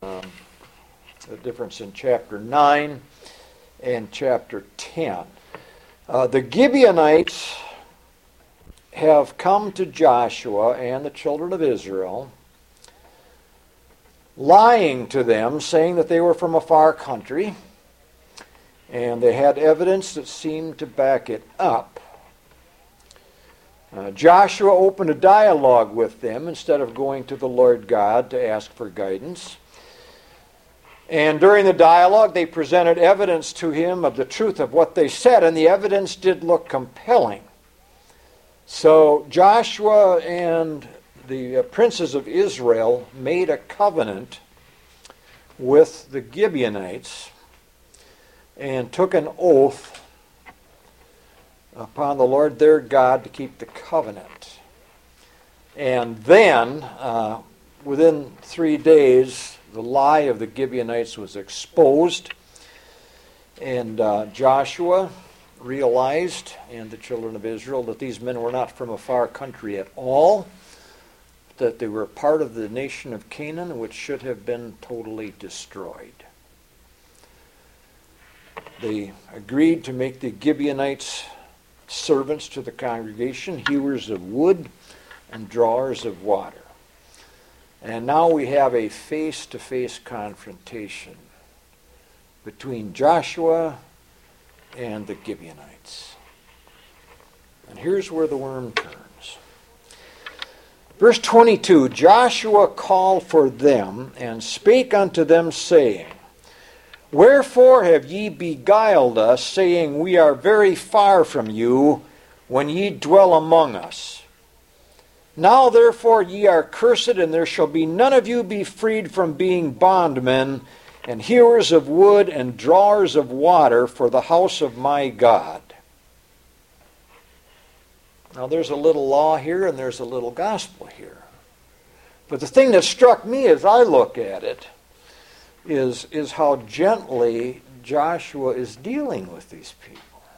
The difference in chapter 9 and chapter 10. The Gibeonites have come to Joshua and the children of Israel, lying to them, saying that they were from a far country, and they had evidence that seemed to back it up. Joshua opened a dialogue with them instead of going to the Lord God to ask for guidance. And during the dialogue, they presented evidence to him of the truth of what they said, and the evidence did look compelling. So Joshua and the princes of Israel made a covenant with the Gibeonites and took an oath upon the Lord their God to keep the covenant. And then, within 3 days, the lie of the Gibeonites was exposed, and Joshua realized, and the children of Israel, that these men were not from a far country at all, that they were part of the nation of Canaan, which should have been totally destroyed. They agreed to make the Gibeonites servants to the congregation, hewers of wood and drawers of water. And now we have a face-to-face confrontation between Joshua and the Gibeonites. And here's where the worm turns. Verse 22, Joshua called for them and spake unto them, saying, Wherefore have ye beguiled us, saying, We are very far from you, when ye dwell among us? Now therefore ye are cursed, and there shall be none of you be freed from being bondmen, and hewers of wood, and drawers of water for the house of my God. Now there's a little law here, and there's a little gospel here. But the thing that struck me as I look at it is how gently Joshua is dealing with these people.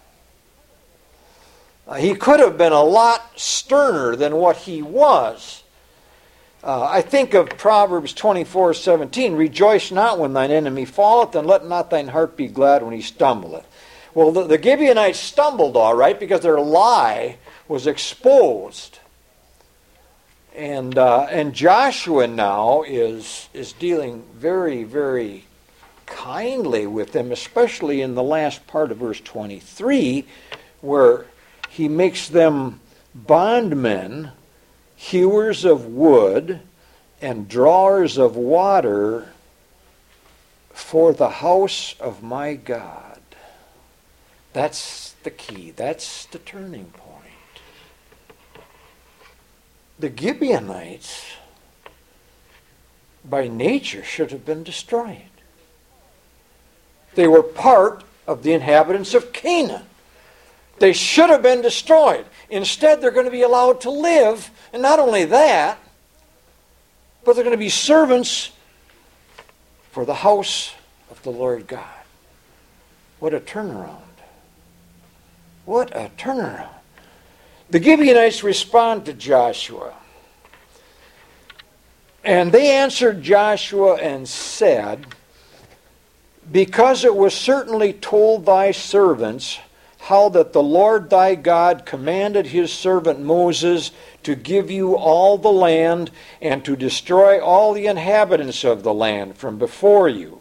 He could have been a lot sterner than what he was. I think of Proverbs 24:17, Rejoice not when thine enemy falleth, and let not thine heart be glad when he stumbleth. Well, the Gibeonites stumbled all right because their lie was exposed. And Joshua now is dealing very, very kindly with them, especially in the last part of verse 23, where he makes them bondmen, hewers of wood, and drawers of water for the house of my God. That's the key. That's the turning point. The Gibeonites, by nature, should have been destroyed. They were part of the inhabitants of Canaan. They should have been destroyed. Instead, they're going to be allowed to live. And not only that, but they're going to be servants for the house of the Lord God. What a turnaround. What a turnaround. The Gibeonites respond to Joshua. And they answered Joshua and said, Because it was certainly told thy servants how that the Lord thy God commanded his servant Moses to give you all the land and to destroy all the inhabitants of the land from before you.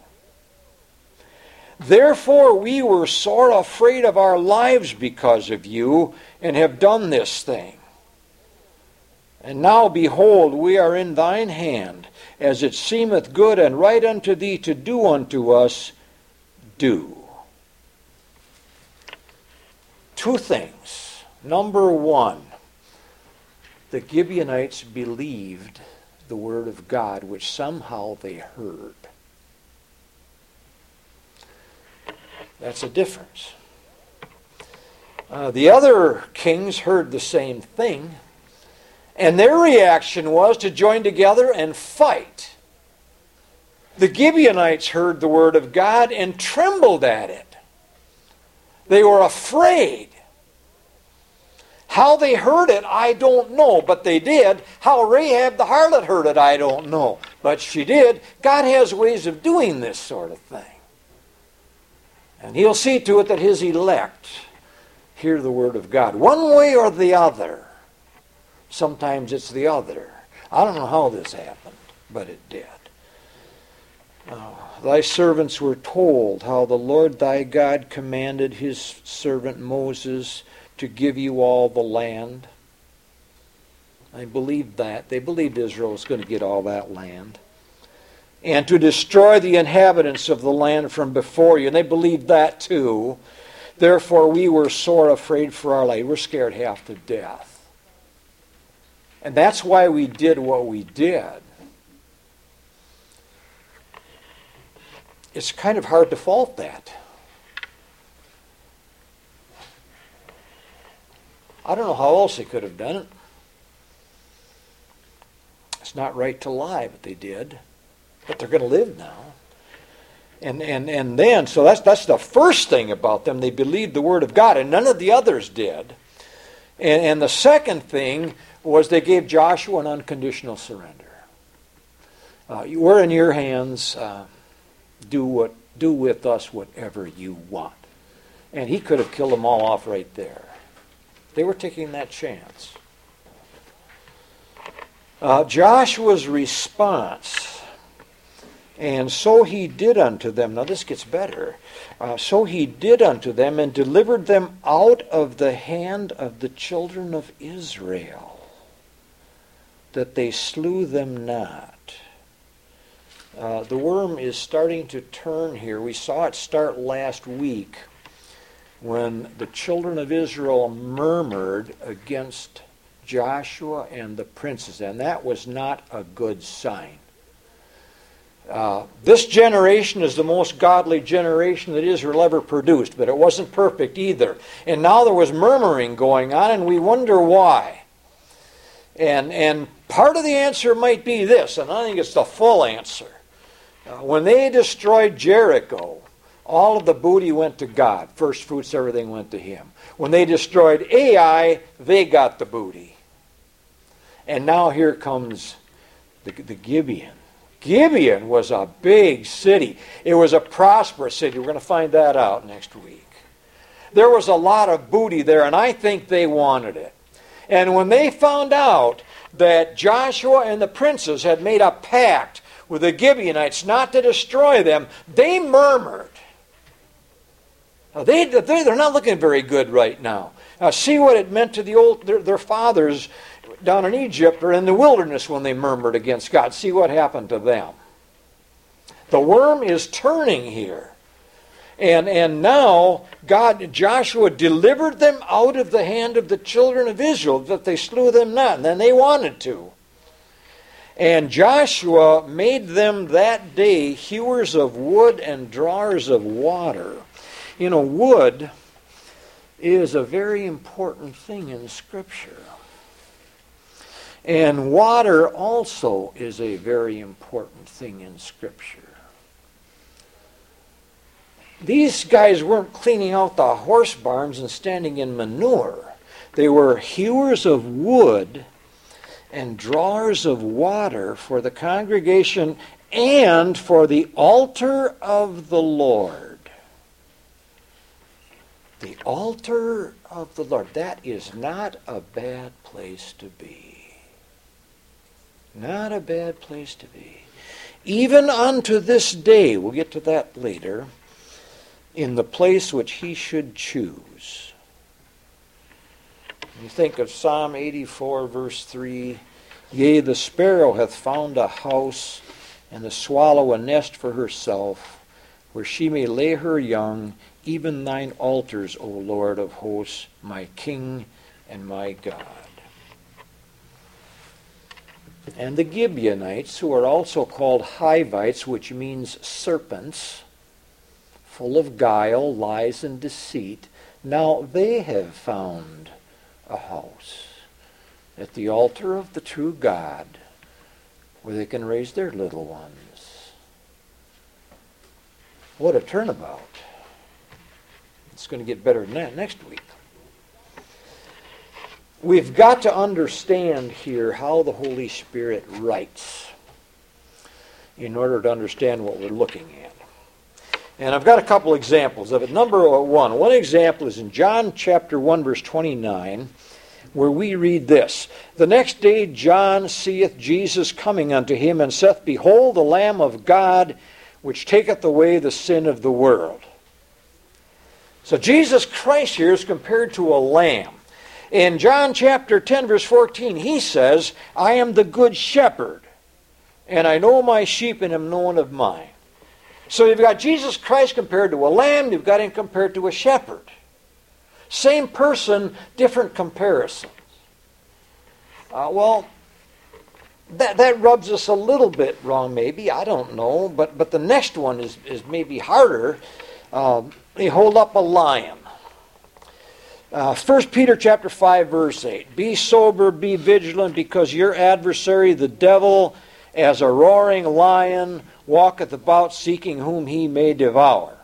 Therefore we were sore afraid of our lives because of you, and have done this thing. And now, behold, we are in thine hand, as it seemeth good and right unto thee to do unto us, do. Two things. Number one, the Gibeonites believed the word of God, which somehow they heard. That's a difference. The other kings heard the same thing, and their reaction was to join together and fight. The Gibeonites heard the word of God and trembled at it. They were afraid. How they heard it, I don't know, but they did. How Rahab the harlot heard it, I don't know. but she did. God has ways of doing this sort of thing. And He'll see to it that His elect hear the Word of God. One way or the other. Sometimes it's the other. I don't know how this happened, but it did. Thy servants were told how the Lord thy God commanded His servant Moses to give you all the land. They believed that. They believed Israel was going to get all that land. And to destroy the inhabitants of the land from before you. And they believed that too. Therefore we were sore afraid for our life. We're scared half to death. And that's why we did what we did. It's kind of hard to fault that. I don't know how else they could have done it. It's not right to lie, but they did. But they're going to live now. And then, so that's the first thing about them. They believed the Word of God, and none of the others did. And the second thing was they gave Joshua an unconditional surrender. We're in your hands. Do with us whatever you want. And he could have killed them all off right there. They were taking that chance. Joshua's response, and so he did unto them. Now this gets better. So he did unto them and delivered them out of the hand of the children of Israel, that they slew them not. The worm is starting to turn here. We saw it start last week when the children of Israel murmured against Joshua and the princes, and that was not a good sign. This generation is the most godly generation that Israel ever produced, but it wasn't perfect either. And now there was murmuring going on, and we wonder why. And part of the answer might be this, and I think it's the full answer. When they destroyed Jericho, all of the booty went to God. First fruits, everything went to Him. When they destroyed Ai, they got the booty. And now here comes the Gibeon. Gibeon was a big city. It was a prosperous city. We're going to find that out next week. There was a lot of booty there, and I think they wanted it. And when they found out that Joshua and the princes had made a pact with the Gibeonites not to destroy them, they murmured. Now, they're not looking very good right now. Now, see what it meant to their fathers down in Egypt or in the wilderness when they murmured against God. See what happened to them. The worm is turning here. And now Joshua delivered them out of the hand of the children of Israel, that they slew them not. And then they wanted to. And Joshua made them that day hewers of wood and drawers of water. You know, wood is a very important thing in Scripture. And water also is a very important thing in Scripture. These guys weren't cleaning out the horse barns and standing in manure. They were hewers of wood and drawers of water for the congregation and for the altar of the Lord. The altar of the Lord. That is not a bad place to be. Not a bad place to be. Even unto this day, we'll get to that later, in the place which He should choose. You think of Psalm 84, verse 3, Yea, the sparrow hath found a house, and the swallow a nest for herself, where she may lay her young, even thine altars, O Lord of hosts, my King and my God. And the Gibeonites, who are also called Hivites, which means serpents, full of guile, lies, and deceit, now they have found a house at the altar of the true God, where they can raise their little ones. What a turnabout. It's going to get better than that next week. We've got to understand here how the Holy Spirit writes. in order to understand what we're looking at. And I've got a couple examples of it. Number one example is in John chapter 1, verse 29, where we read this. The next day John seeth Jesus coming unto him, and saith, Behold, the Lamb of God, which taketh away the sin of the world. So Jesus Christ here is compared to a lamb. In John chapter 10, verse 14, he says, I am the good shepherd, and I know my sheep, and am known of mine. So you've got Jesus Christ compared to a lamb, you've got him compared to a shepherd. Same person, different comparisons. That rubs us a little bit wrong, maybe. I don't know. But the next one is maybe harder. They hold up a lion. 1 Peter chapter 5, verse 8. Be sober, be vigilant, because your adversary, the devil, as a roaring lion, walketh about seeking whom he may devour.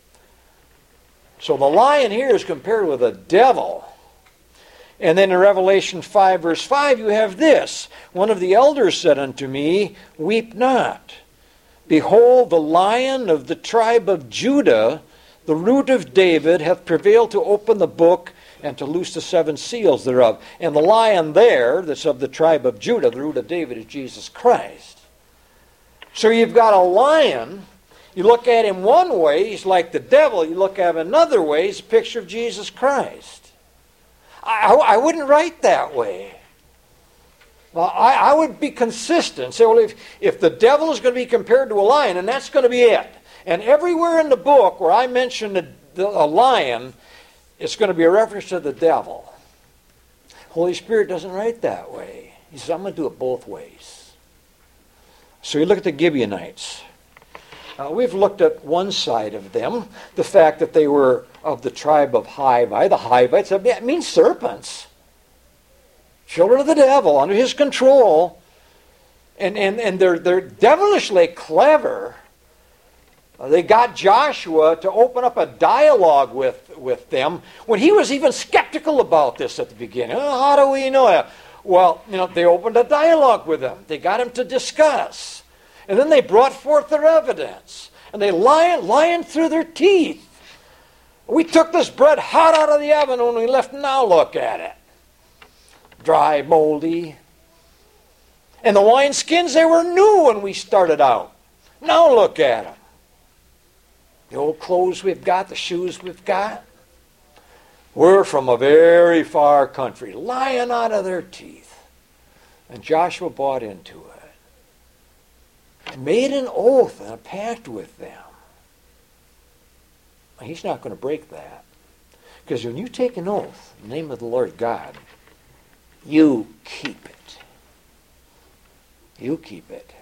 So the lion here is compared with a devil. And then in Revelation 5, verse 5, you have this. One of the elders said unto me, Weep not. Behold, the Lion of the tribe of Judah, the root of David, hath prevailed to open the book and to loose the 7 seals thereof. And the lion there, that's of the tribe of Judah, the root of David, is Jesus Christ. So you've got a lion. You look at him one way, he's like the devil. You look at him another way, he's a picture of Jesus Christ. I wouldn't write that way. Well, I would be consistent. Say, well, if the devil is going to be compared to a lion, and that's going to be it. And everywhere in the book where I mention a lion, it's going to be a reference to the devil. Holy Spirit doesn't write that way. He says, I'm going to do it both ways. So you look at the Gibeonites. We've looked at one side of them, the fact that they were of the tribe of Hivi. The Hivites, it means serpents. Children of the devil, under his control. And they're devilishly clever. They got Joshua to open up a dialogue with them when he was even skeptical about this at the beginning. Oh, how do we know that? Well, they opened a dialogue with him. They got him to discuss. And then they brought forth their evidence. And they lying through their teeth. We took this bread hot out of the oven when we left. Now look at it. Dry, moldy. And the wineskins, they were new when we started out. Now look at them. The old clothes we've got, the shoes we've got. We're from a very far country, lying out of their teeth. And Joshua bought into it. And made an oath and a pact with them. He's not going to break that. Because when you take an oath in the name of the Lord God, you keep it. You keep it.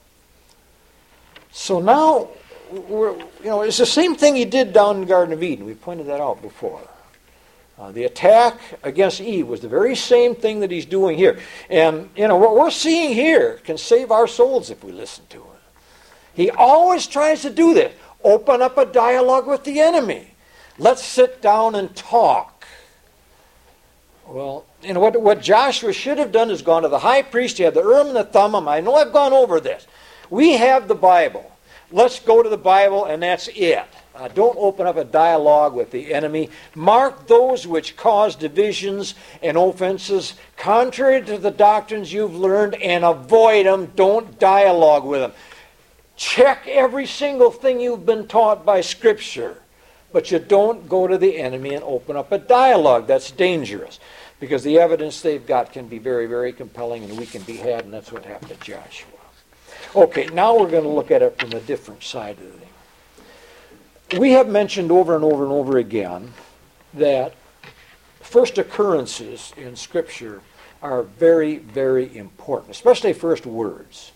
So now, it's the same thing he did down in the Garden of Eden. We pointed that out before. The attack against Eve was the very same thing that he's doing here. And, what we're seeing here can save our souls if we listen to it. He always tries to do this. Open up a dialogue with the enemy. Let's sit down and talk. Well, what Joshua should have done is gone to the high priest. He had the Urim and the Thummim. I know I've gone over this. We have the Bible. Let's go to the Bible, and that's it. Don't open up a dialogue with the enemy. Mark those which cause divisions and offenses contrary to the doctrines you've learned, and avoid them. Don't dialogue with them. Check every single thing you've been taught by Scripture. But you don't go to the enemy and open up a dialogue. That's dangerous. Because the evidence they've got can be very, very compelling, and we can be had, and that's what happened to Joshua. Okay, now we're going to look at it from a different side of the thing. We have mentioned over and over and over again that first occurrences in Scripture are very, very important, especially first words.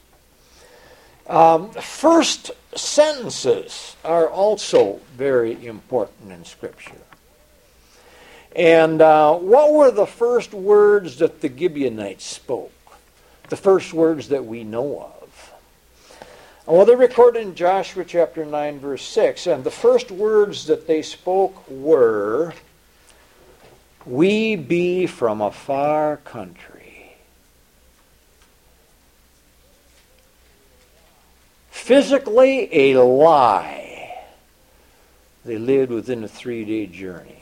First sentences are also very important in Scripture. And what were the first words that the Gibeonites spoke? The first words that we know of. Well, they're recorded in Joshua chapter 9, verse 6. And the first words that they spoke were, "We be from a far country." physically a lie. They lived within a 3-day journey.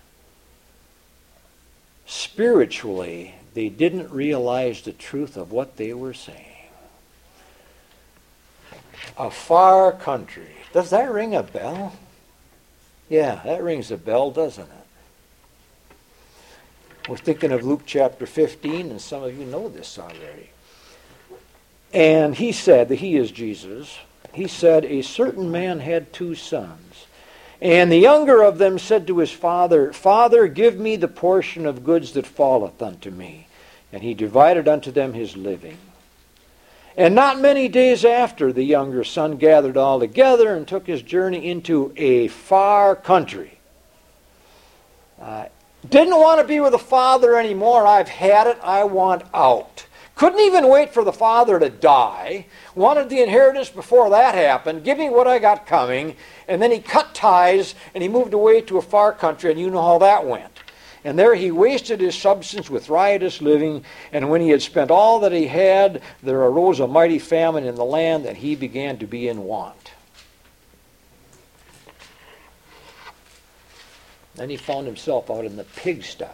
Spiritually, they didn't realize the truth of what they were saying. A far country. Does that ring a bell? Yeah, that rings a bell, doesn't it? We're thinking of Luke chapter 15, and some of you know this already. And he said, that he is Jesus, he said, a certain man had 2 sons. And the younger of them said to his father, Father, give me the portion of goods that falleth unto me. And he divided unto them his living. And not many days after, the younger son gathered all together and took his journey into a far country. Didn't want to be with the father anymore. I've had it. I want out. Couldn't even wait for the father to die. Wanted the inheritance before that happened. Give me what I got coming. And then he cut ties and he moved away to a far country, and you know how that went. And there he wasted his substance with riotous living, and when he had spent all that he had, there arose a mighty famine in the land, and he began to be in want. Then he found himself out in the pigsty.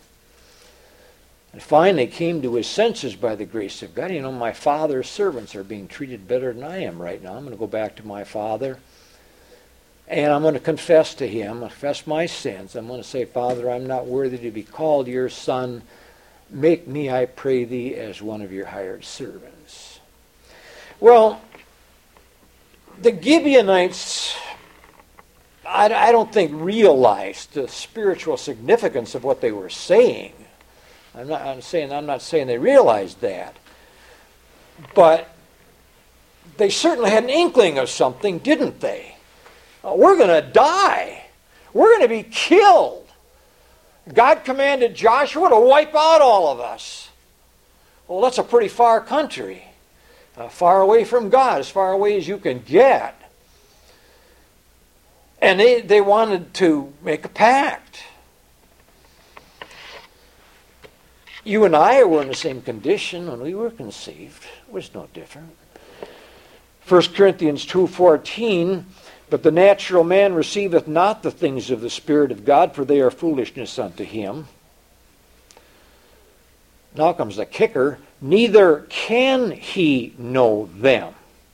And finally came to his senses by the grace of God. You know, my father's servants are being treated better than I am right now. I'm going to go back to my father. And I'm going to confess to him, confess my sins. I'm going to say, Father, I'm not worthy to be called your son. Make me, I pray thee, as one of your hired servants. Well, the Gibeonites, I don't think realized the spiritual significance of what they were saying. I'm not saying they realized that. But they certainly had an inkling of something, didn't they? We're going to die. We're going to be killed. God commanded Joshua to wipe out all of us. Well, that's a pretty far country. Far away from God, as far away as you can get. And they wanted to make a pact. You and I were in the same condition when we were conceived. It was no different. 1 Corinthians 2:14, but the natural man receiveth not the things of the Spirit of God, for they are foolishness unto him. Now comes the kicker. Neither can he know them,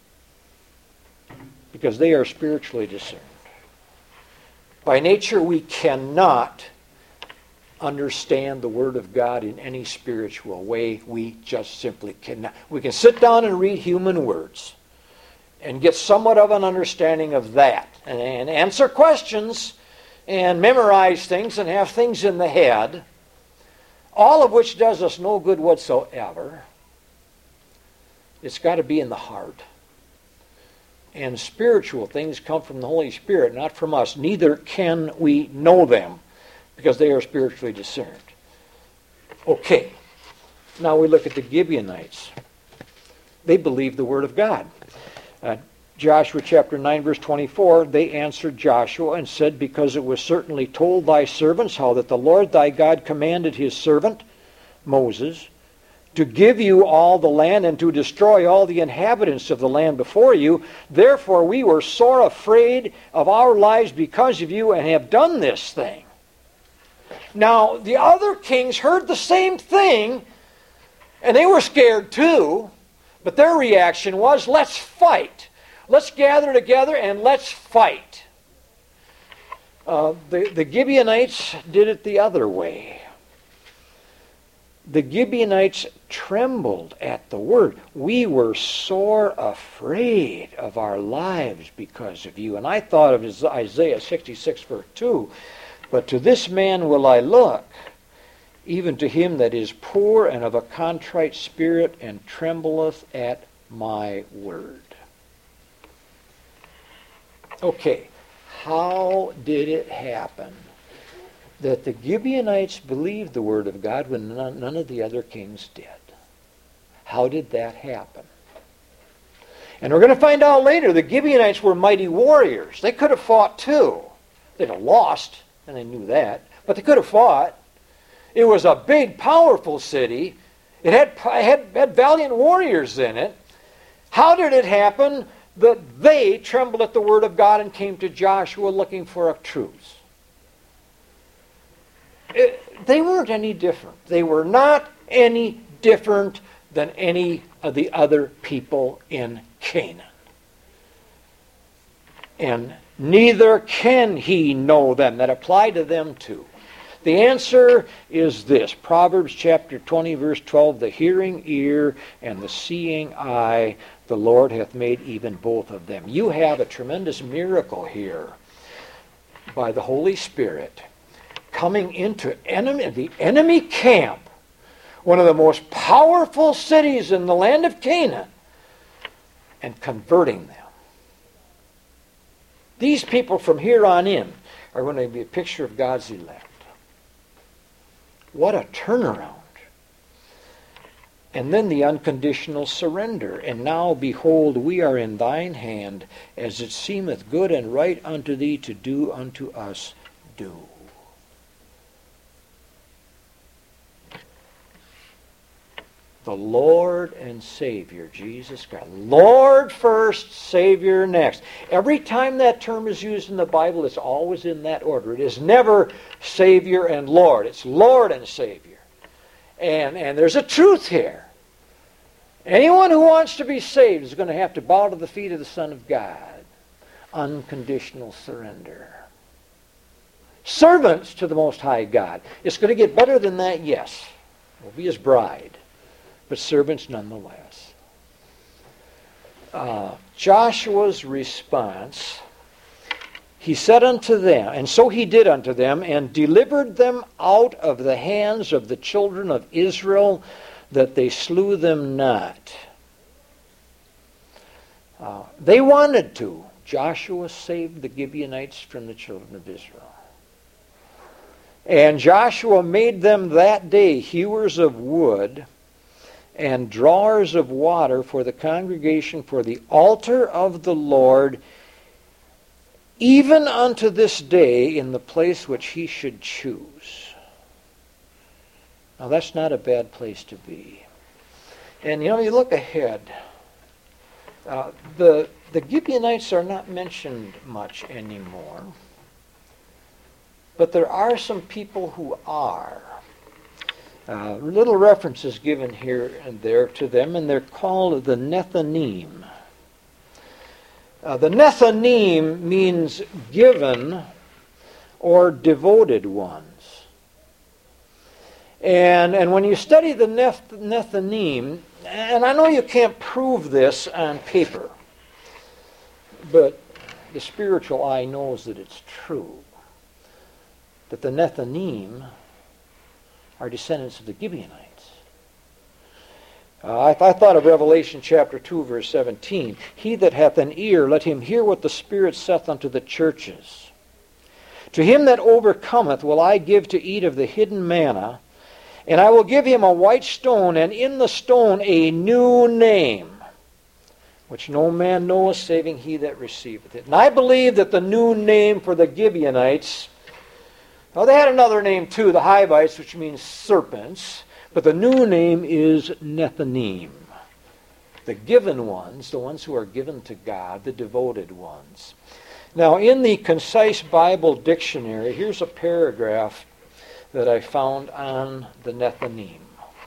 because they are spiritually discerned. By nature, we cannot understand the Word of God in any spiritual way. We just simply cannot. We can sit down and read human words and get somewhat of an understanding of that, and answer questions and memorize things and have things in the head, all of which does us no good whatsoever. It's got to be in the heart. And spiritual things come from the Holy Spirit, not from us. Neither can we know them, because they are spiritually discerned. Okay, now we look at the Gibeonites. They believed the Word of God. Joshua chapter 9, verse 24, they answered Joshua and said, because it was certainly told thy servants how that the Lord thy God commanded his servant, Moses, to give you all the land and to destroy all the inhabitants of the land before you. Therefore we were sore afraid of our lives because of you, and have done this thing. Now, the other kings heard the same thing, and they were scared too, but their reaction was, let's fight. Let's gather together and let's fight. The Gibeonites did it the other way. The Gibeonites trembled at the word. We were sore afraid of our lives because of you. And I thought of Isaiah 66, verse 2. But to this man will I look, even to him that is poor and of a contrite spirit, and trembleth at my word. Okay, how did it happen that the Gibeonites believed the Word of God when none of the other kings did? How did that happen? And we're going to find out later, the Gibeonites were mighty warriors. They could have fought too. They'd have lost, and they knew that, but they could have fought. It was a big, powerful city. It had valiant warriors in it. How did it happen that they trembled at the word of God and came to Joshua looking for a truce. They weren't any different. They were not any different than any of the other people in Canaan. And neither can he know them. That apply to them too. The answer is this. Proverbs chapter 20, verse 12, the hearing ear and the seeing eye, the Lord hath made even both of them. You have a tremendous miracle here by the Holy Spirit coming into the enemy camp, one of the most powerful cities in the land of Canaan, and converting them. These people from here on in are going to be a picture of God's elect. What a turnaround. And then the unconditional surrender. And now, behold, we are in thine hand, as it seemeth good and right unto thee to do unto us, do. The Lord and Savior, Jesus Christ. Lord first, Savior next. Every time that term is used in the Bible, it's always in that order. It is never Savior and Lord. It's Lord and Savior. And there's a truth here. Anyone who wants to be saved is going to have to bow to the feet of the Son of God. Unconditional surrender. Servants to the Most High God. It's going to get better than that, yes. We'll be His bride. But servants nonetheless. Joshua's response, he said unto them, and so he did unto them, and delivered them out of the hands of the children of Israel, that they slew them not. They wanted to. Joshua saved the Gibeonites from the children of Israel. And Joshua made them that day hewers of wood, and drawers of water for the congregation, for the altar of the Lord, even unto this day, in the place which he should choose. Now that's not a bad place to be. And you look ahead. The Gibeonites are not mentioned much anymore. But there are some people who are. Little references given here and there to them, and they're called the Nethanim. The Nethanim means given or devoted ones. And when you study the Nethanim, and I know you can't prove this on paper, but the spiritual eye knows that it's true, that the Nethanim are descendants of the Gibeonites. I thought of Revelation chapter 2, verse 17. He that hath an ear, let him hear what the Spirit saith unto the churches. To him that overcometh will I give to eat of the hidden manna, and I will give him a white stone, and in the stone a new name, which no man knoweth, saving he that receiveth it. And I believe that the new name for the Gibeonites, well, they had another name too, the Hivites, which means serpents. But the new name is Nethanim. The given ones, the ones who are given to God, the devoted ones. Now, in the Concise Bible Dictionary, here's a paragraph that I found on the Nethanim.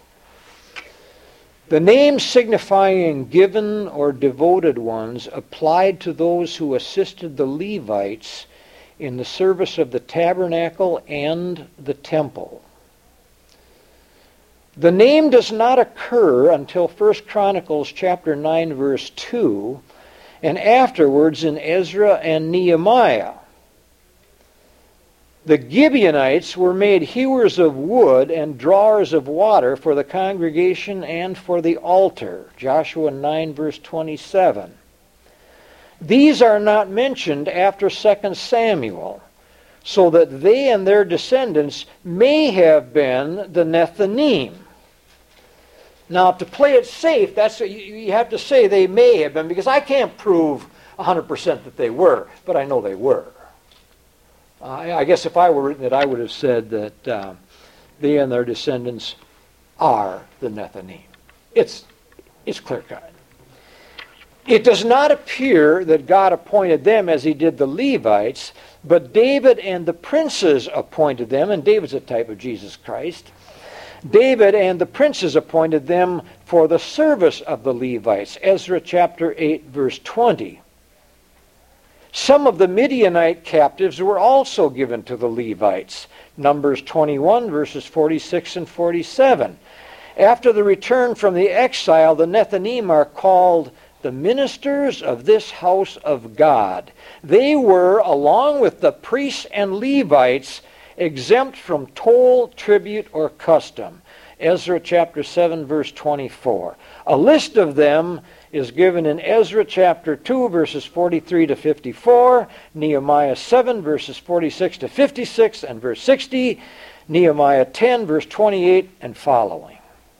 The name signifying given or devoted ones applied to those who assisted the Levites in the service of the tabernacle and the temple. The name does not occur until 1 Chronicles chapter 9, verse 2, and afterwards in Ezra and Nehemiah. The Gibeonites were made hewers of wood and drawers of water for the congregation and for the altar. Joshua 9, verse 27. These are not mentioned after 2 Samuel, so that they and their descendants may have been the Nethanim. Now, to play it safe, that's you have to say they may have been, because I can't prove 100% that they were, but I know they were. I guess if I were written it, I would have said that they and their descendants are the Nethanim. It's clear-cut. It does not appear that God appointed them as he did the Levites, but David and the princes appointed them, and David's a type of Jesus Christ. David and the princes appointed them for the service of the Levites. Ezra chapter 8, verse 20. Some of the Midianite captives were also given to the Levites. Numbers 21, verses 46 and 47. After the return from the exile, the Nethinim are called the ministers of this house of God. They were, along with the priests and Levites, exempt from toll, tribute, or custom. Ezra chapter 7, verse 24. A list of them is given in Ezra chapter 2, verses 43 to 54, Nehemiah 7, verses 46 to 56, and verse 60, Nehemiah 10, verse 28, and following.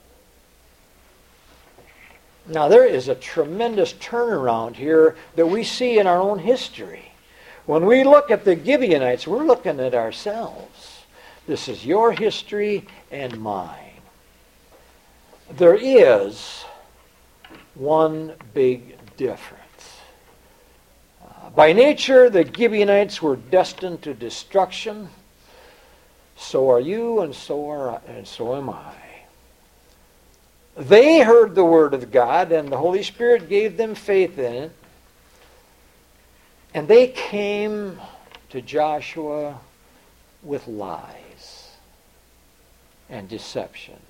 Now, there is a tremendous turnaround here that we see in our own history. When we look at the Gibeonites, we're looking at ourselves. This is your history and mine. There is one big difference. By nature, the Gibeonites were destined to destruction. So are you, and so am I. They heard the word of God, and the Holy Spirit gave them faith in it. And they came to Joshua with lies and deception.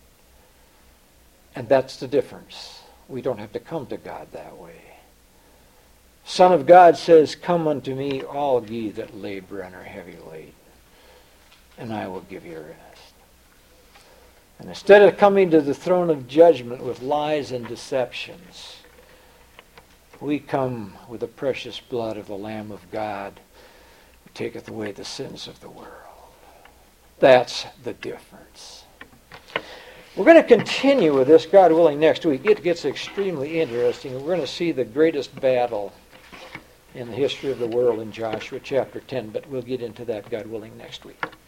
And that's the difference. We don't have to come to God that way. Son of God says, "Come unto me, all ye that labor and are heavy laden, and I will give you rest." And instead of coming to the throne of judgment with lies and deceptions, we come with the precious blood of the Lamb of God, who taketh away the sins of the world. That's the difference. We're going to continue with this, God willing, next week. It gets extremely interesting. We're going to see the greatest battle in the history of the world in Joshua chapter 10, but we'll get into that, God willing, next week.